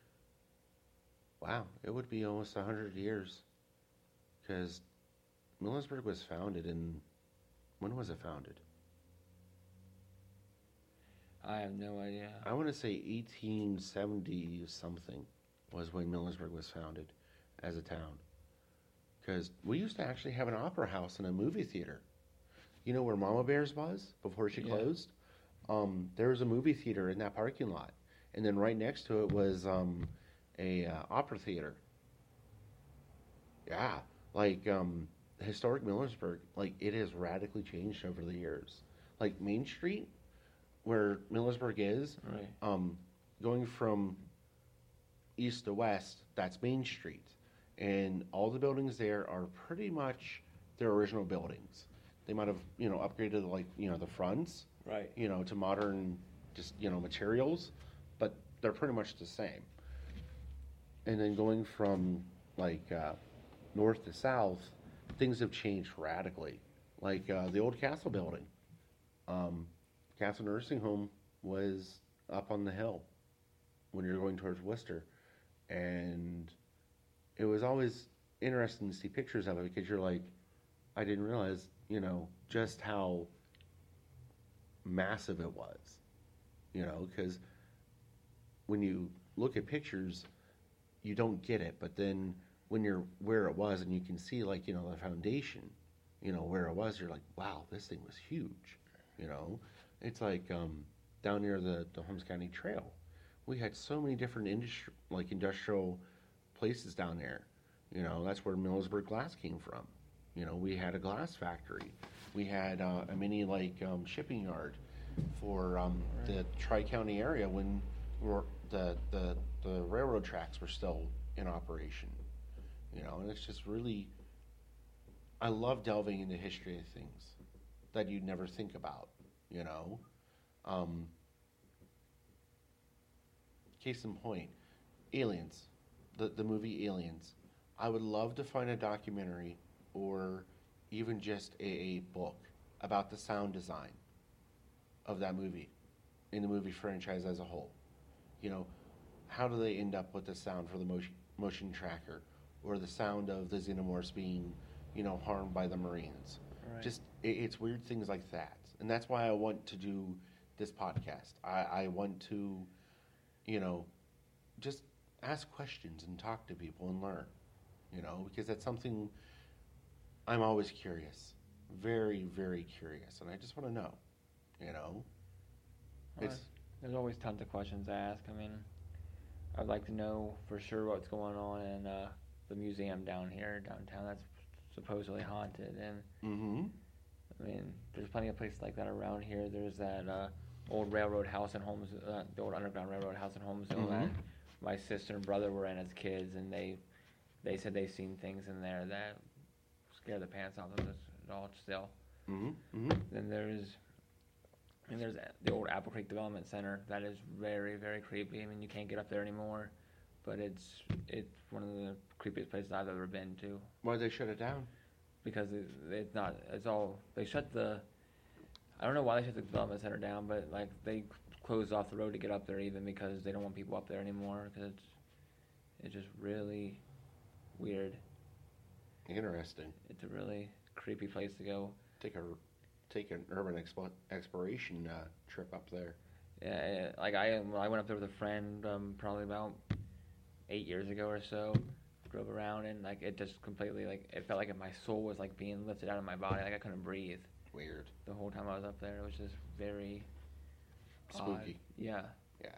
Wow, it would be almost a hundred years, because Millersburg was founded in. When was it founded? I have no idea. I want to say eighteen seventy something was when Millersburg was founded as a town. Because we used to actually have an opera house and a movie theater. You know where Mama Bear's was before she Yeah. closed? Um, there was a movie theater in that parking lot. And then right next to it was um, a uh, opera theater. Yeah, like um, historic Millersburg, like it has radically changed over the years. Like Main Street, where Millersburg is, Right. um, going from east to west, that's Main Street. And all the buildings there are pretty much their original buildings. They might have, you know, upgraded like, you know, the fronts, Right. you know, to modern, just, you know, materials, but they're pretty much the same. And then going from like uh, north to south, things have changed radically. Like uh, the old Castle building. Um, Castle Nursing Home was up on the hill when you're going towards Worcester. And it was always interesting to see pictures of it because you're like, I didn't realize, you know, just how massive it was. You know, because when you look at pictures, you don't get it. But then when you're where it was and you can see, like, you know, the foundation, you know, where it was, you're like, wow, this thing was huge. You know, it's like um, down near the, the Holmes County Trail. We had so many different industri- like industrial places down there. You know, that's where Millersburg Glass came from. You know, we had a glass factory. We had uh, a mini like um, shipping yard for um, the Tri-County area when we're, the, the the railroad tracks were still in operation. You know, and it's just really, I love delving into history of things that you'd never think about. You know, um, case in point, Aliens, the the movie Aliens. I would love to find a documentary or even just a, a book about the sound design of that movie in the movie franchise as a whole. You know, how do they end up with the sound for the motion, motion tracker or the sound of the xenomorphs being, you know, harmed by the Marines? Right. Just, it, it's weird things like that. And that's why I want to do this podcast. I, I want to, you know, just ask questions and talk to people and learn, you know, because that's something I'm always curious. Very, very curious. And I just want to know, you know. Well, It's, there's always tons of questions to ask. I mean, I'd like to know for sure what's going on in uh, the museum down here, downtown, that's supposedly haunted. And, mm-hmm. I mean, there's plenty of places like that around here. There's that uh, old railroad house in Holmes, uh, the old underground railroad house in Holmesville Mhm. that my sister and brother were in as kids, and they they said they seen things in there that scare the pants off of us at all still. Mm-hmm. Mm-hmm. Then there's and there's the old Apple Creek Development Center that is very, very creepy. I mean, you can't get up there anymore, but it's it's one of the creepiest places I've ever been to Why'd they shut it down? because it, it's not. It's all they shut the. I don't know why they shut the development center down, but like they closed off the road to get up there even because they don't want people up there anymore because it's it's just really weird. Interesting. It's a really creepy place to go. Take a take an urban expo- exploration uh, trip up there. Yeah, like I I went up there with a friend um, probably about eight years ago or so. Drove around and like it just completely like it felt like my soul was like being lifted out of my body. Like I couldn't breathe Weird. the whole time I was up there. It was just very odd. Spooky. Yeah, Yeah.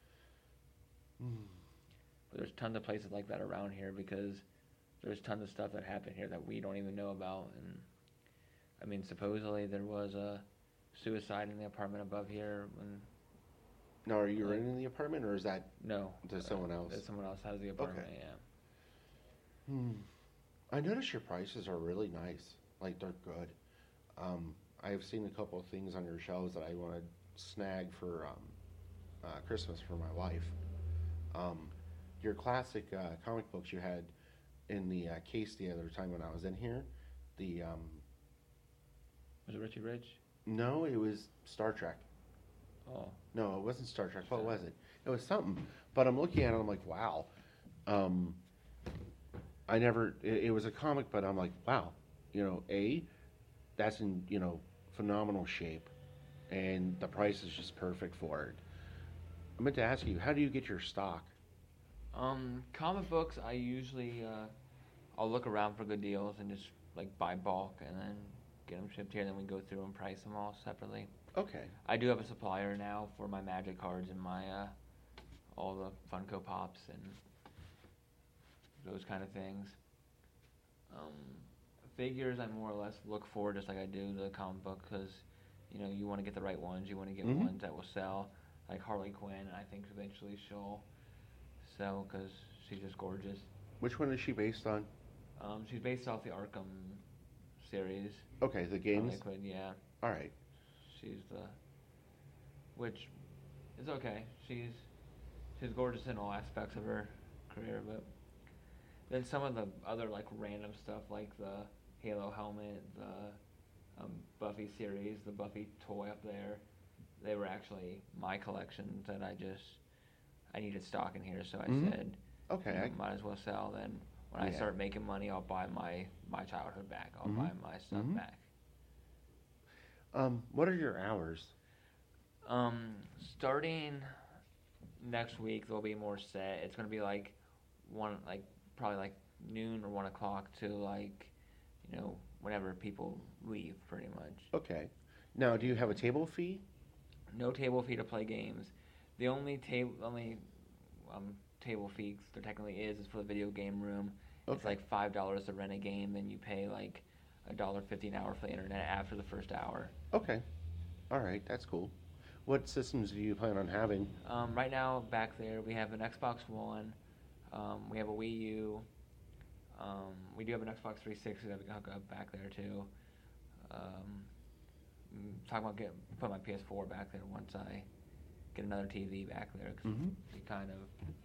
Mm. but there's tons of places like that around here because there's tons of stuff that happened here that we don't even know about. And I mean, supposedly there was a suicide in the apartment above here. When Now, are you Like- renting the apartment, or is that no, to someone else? uh, someone else has the apartment. Yeah. Hmm. I notice your prices are really nice. Like, they're good. Um, I've seen a couple of things on your shelves that I want to snag for um, uh, Christmas for my wife. Um, your classic uh, comic books you had in the uh, case the other time when I was in here. The um, Was it Richie Rich? no, it was Star Trek. Oh. No, it wasn't Star Trek. What was it? It was something. But I'm looking at it, I'm like, wow. Um, I never. It, it was a comic, but I'm like, wow. You know, a that's in you know phenomenal shape, and the price is just perfect for it. I meant to ask you, how do you get your stock? Um, comic books, I usually, uh, I'll look around for good deals and just, like, buy bulk and then get them shipped here, and then we go through and price them all separately. Okay. I do have a supplier now for my Magic cards and my, uh, all the Funko Pops and those kind of things. Um, figures, I more or less look for just like I do the comic book, because, you know, you want to get the right ones. You want to get Mhm. ones that will sell, like Harley Quinn. I think eventually she'll sell because she's just gorgeous. Which one is she based on? Um, she's based off the Arkham series. Okay, the games. Harley Quinn, yeah. All right. She's the, which is okay. She's she's gorgeous in all aspects of her career, but then some of the other like random stuff, like the Halo helmet, the um, Buffy series, the Buffy toy up there, they were actually my collections that I just I needed stock in here, so I Mhm. said, Okay. you know, I, might as well sell. Then when I Yeah. start making money, I'll buy my my childhood back. I'll Mhm. buy my stuff Mhm. back. um, what are your hours? Um, starting next week, they'll be more set. It's gonna be like one, like probably like noon or one o'clock to like, you know, whenever people leave, pretty much. Okay. Now, do you have a table fee? No table fee to play games. The only table, only um, table fee there technically is is for the video game room. It's Okay. like five dollars to rent a game, then you pay like a dollar fifty an hour for the internet after the first hour. Okay. All right, that's cool. What systems do you plan on having? Um, right now, back there, we have an Xbox One, um, we have a Wii U, um, we do have an Xbox three sixty that we can hook up back there too. Um, mm, talking about getting put my P S four back there once I get another T V back there, because Mhm. we kind of.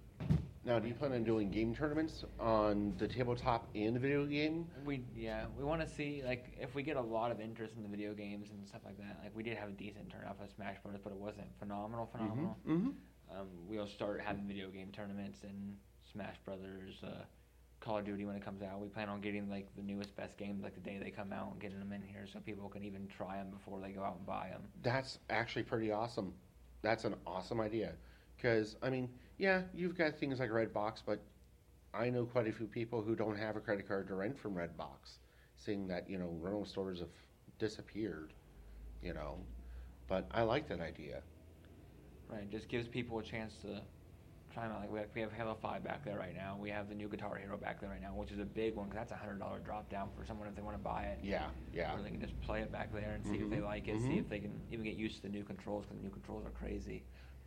Now, do you plan on doing game tournaments on the tabletop and the video game? We yeah we want to see, like, if we get a lot of interest in the video games and stuff like that. Like, we did have a decent turnout for Smash Bros, but it wasn't phenomenal phenomenal. Mm-hmm. Um, we'll start having video game tournaments and Smash Brothers, uh, Call of Duty when it comes out. We plan on getting like the newest best games like the day they come out and getting them in here so people can even try them before they go out and buy them. That's actually pretty awesome. That's an awesome idea. Because, I mean, yeah, you've got things like Redbox, but I know quite a few people who don't have a credit card to rent from Redbox, seeing that, you know, rental stores have disappeared, you know. But I like that idea. Right, it just gives people a chance to try them out. Like we have, we have Halo five back there right now. We have the new Guitar Hero back there right now, which is a big one because that's a one hundred dollars drop down for someone if they want to buy it. Yeah, yeah. Or they can just play it back there and see if they Mhm, like it, mhm. see if they can even get used to the new controls, because the new controls are crazy.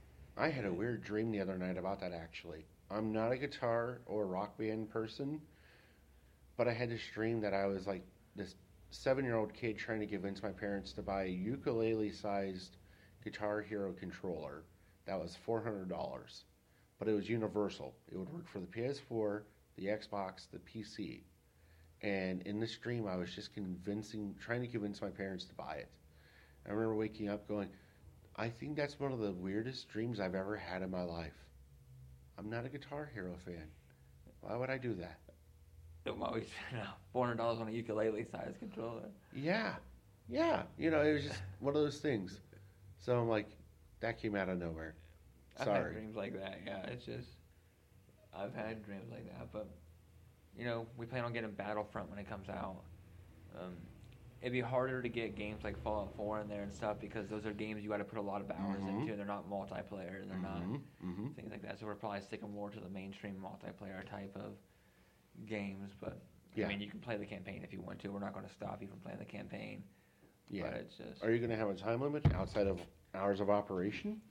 I had a weird dream the other night about that, actually. I'm not a guitar or rock band person, but I had this dream that I was like this seven-year-old kid trying to convince my parents to buy a ukulele-sized Guitar Hero controller that was four hundred dollars, but it was universal. It would work for the P S four, the Xbox, the P C. And in this dream, I was just convincing, trying to convince my parents to buy it. I remember waking up going, I think that's one of the weirdest dreams I've ever had in my life. I'm not a Guitar Hero fan. Why would I do that? I'm always four hundred dollars on a ukulele size controller. Yeah, yeah. You know, it was just one of those things. So I'm like, that came out of nowhere. I've had Sorry. dreams like that. Yeah, it's just I've had dreams like that, but you know, we plan on getting Battlefront when it comes out. Um, it'd be harder to get games like Fallout four in there and stuff because those are games you got to put a lot of hours Mhm. into. They're not multiplayer. They're not Mhm, mhm. things like that. So we're probably sticking more to the mainstream multiplayer type of games. But Yeah. I mean, you can play the campaign if you want to. We're not going to stop you from playing the campaign. Yeah. But it's just Are you going to have a time limit outside of hours of operation?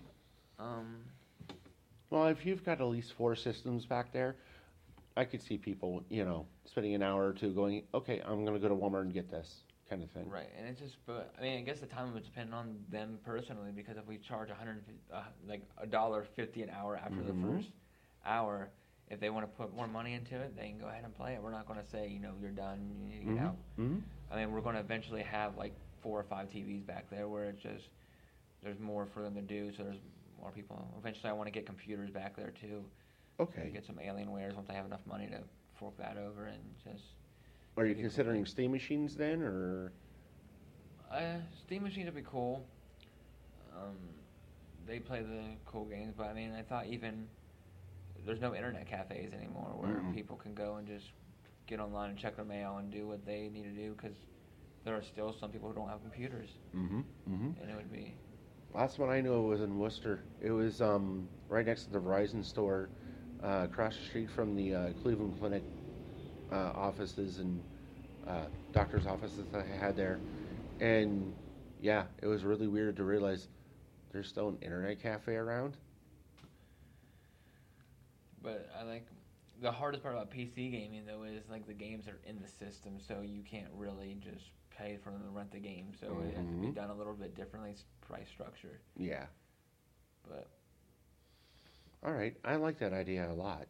um. Well, if you've got at least four systems back there, I could see people, you know, spending an hour or two going, okay, I'm going to go to Walmart and get this kind of thing. Right, and it's just, but I mean, I guess the time would depend on them personally, because if we charge a hundred, uh, like a dollar fifty an hour after Mhm. the first hour. If they want to put more money into it, they can go ahead and play it. We're not going to say, you know, you're done, you need to get Mm-hmm. out. Mm-hmm. I mean, we're going to eventually have like four or five T Vs back there where it's just there's more for them to do. So there's more people. Eventually, I want to get computers back there too. Okay. Get some Alienwares once I have enough money to fork that over and just. Are you considering Steam machines then, or? Uh, Steam machines would be cool. Um, they play the cool games, but I mean, I thought even there's no internet cafes anymore where Mm-mm. people can go and just get online and check their mail and do what they need to do because there are still some people who don't have computers, Mm-hmm. Mm-hmm. and it would be. Last one I knew was in Worcester. It was um, right next to the Verizon store, uh, across the street from the uh, Cleveland Clinic uh, offices and uh, doctor's offices that I had there. And yeah, it was really weird to realize there's still an internet cafe around. But I like the hardest part about P C gaming though is like the games are in the system, so you can't really just pay for them to rent the game. So it has to be Mhm. done a little bit differently, s- price structure. Yeah. But All right. I like that idea a lot.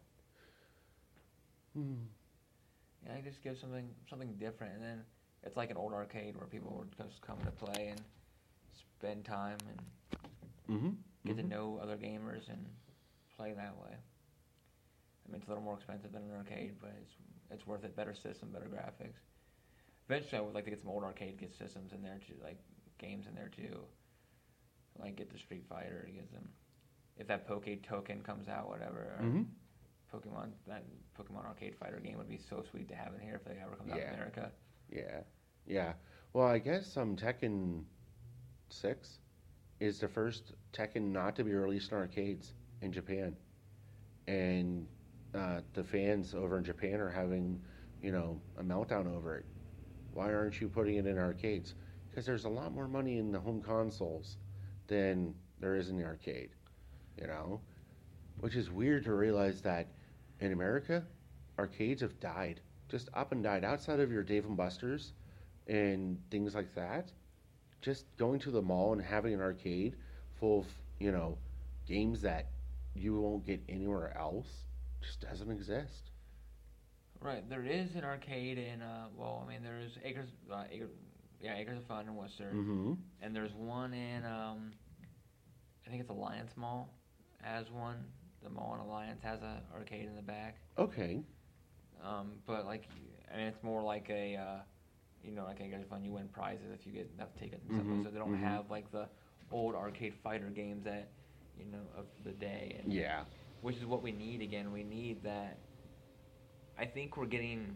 Hmm. yeah, I just give something something different, and then it's like an old arcade where people would just come to play and spend time and Mm-hmm. get mm-hmm. to know other gamers and play that way. I mean, it's a little more expensive than an arcade, but it's it's worth it. Better system, better graphics. Eventually, I would like to get some old arcade get systems in there too, like games in there too. Like get the Street Fighter, get them. If that Poke Token comes out, whatever. Or Mm-hmm. Pokemon, that Pokemon Arcade Fighter game would be so sweet to have in here if they ever comes out Yeah. in America. Yeah. Yeah. Well, I guess um, Tekken six is the first Tekken not to be released in arcades in Japan. And uh, the fans over in Japan are having, you know, a meltdown over it. Why aren't you putting it in arcades? Because there's a lot more money in the home consoles than there is in the arcade, you know? Which is weird to realize that in America, arcades have died. Just up and died. Outside of your Dave and Buster's and things like that, just going to the mall and having an arcade full of, you know, games that you won't get anywhere else just doesn't exist. Right, there is an arcade in, uh, well, I mean, there's Acres, uh, Acre, yeah, Acres of Fun in Worcester, Mm-hmm. and there's one in, um, I think it's Alliance Mall has one. The mall in Alliance has a arcade in the back. Okay. Um, but like, I mean, it's more like a, uh, you know, like Acres of Fun, you win prizes if you get enough tickets and Mhm, stuff. So they don't mhm. have like the old arcade fighter games that, you know, of the day. And, Yeah. which is what we need again. We need that. I think we're getting.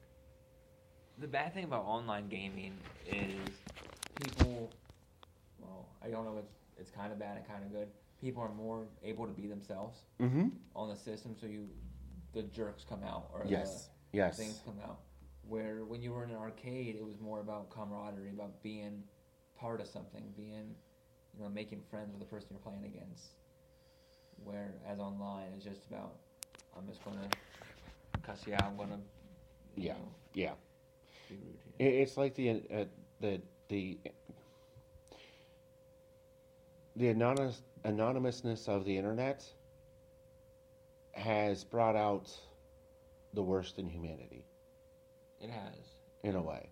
The bad thing about online gaming is people. Well, I don't know. It's it's kind of bad and kind of good. People are more able to be themselves Mm-hmm. on the system, so you, the jerks come out or Yes. the Yes. things come out. Where when you were in an arcade, it was more about camaraderie, about being part of something, being, you know, making friends with the person you're playing against. Whereas online, it's just about, I'm just gonna cuss you out. I'm gonna, you Yeah. know, Yeah. be rude to you. It- It's like the uh, the the the anonymous anonymousness of the internet has brought out the worst in humanity It has. in a way.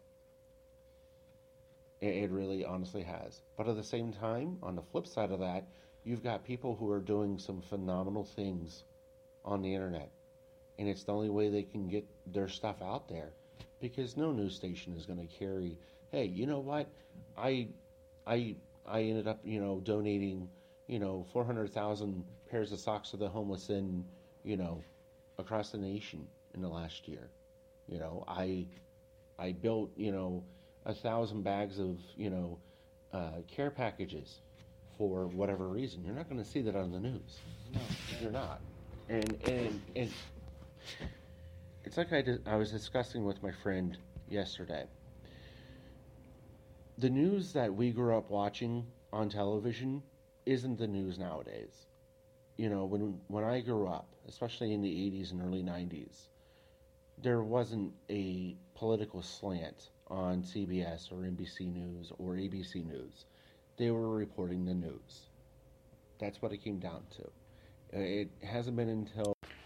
It, it really honestly has. But at the same time, on the flip side of that, you've got people who are doing some phenomenal things on the internet. And it's the only way they can get their stuff out there. Because no news station is going to carry, hey, you know what? I I I ended up, you know, donating, you know, four hundred thousand pairs of socks to the homeless in, you know, across the nation in the last year. You know, I I built, you know, a thousand bags of, you know, uh, care packages for whatever reason. You're not going to see that on the news. No. You're not. And and and it's like I, di- I was discussing with my friend yesterday. The news that we grew up watching on television isn't the news nowadays. You know, when when I grew up, especially in the eighties and early nineties, there wasn't a political slant on C B S or N B C News or A B C News. They were reporting the news. That's what it came down to. It hasn't been until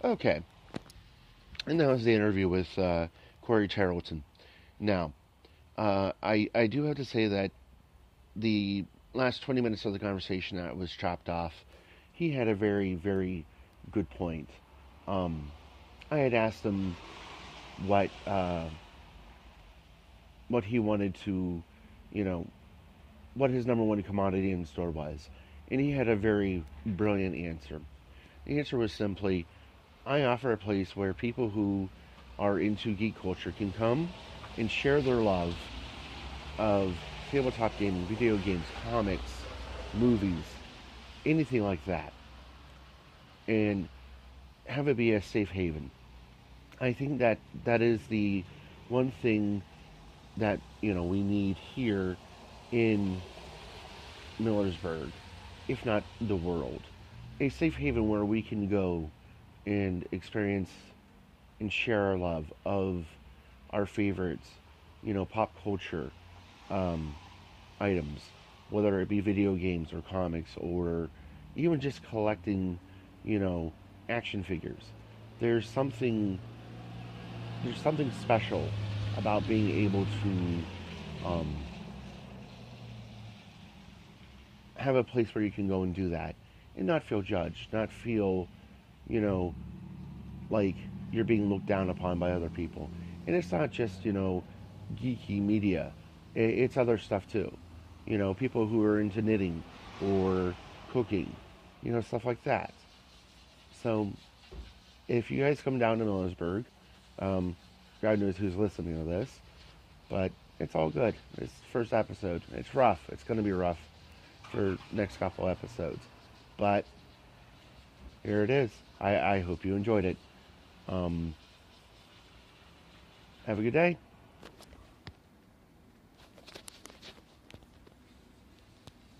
Okay. And that was the interview with uh, Corey Charlton. Now, uh, I I do have to say that the last twenty minutes of the conversation that was chopped off, he had a very, very good point. Um, I had asked him what uh, what he wanted to, you know, what his number one commodity in the store was, and he had a very brilliant answer. The answer was simply, I offer a place where people who are into geek culture can come and share their love of tabletop gaming, video games, comics, movies, anything like that, and have it be a safe haven. I think that that is the one thing that, you know, we need here in Millersburg, if not the world. A safe haven where we can go and experience and share our love of our favorites, you know, pop culture um, items, whether it be video games or comics or even just collecting, you know, action figures. There's something there's something special about being able to um, have a place where you can go and do that and not feel judged, not feel, you know, like you're being looked down upon by other people. And it's not just, you know, geeky media. It's other stuff too. You know, people who are into knitting or cooking, you know, stuff like that. So, if you guys come down to Millersburg, um, God knows who's listening to this, but it's all good. It's the first episode. It's rough. It's going to be rough for next couple episodes. But here it is. I, I hope you enjoyed it. Um, have a good day.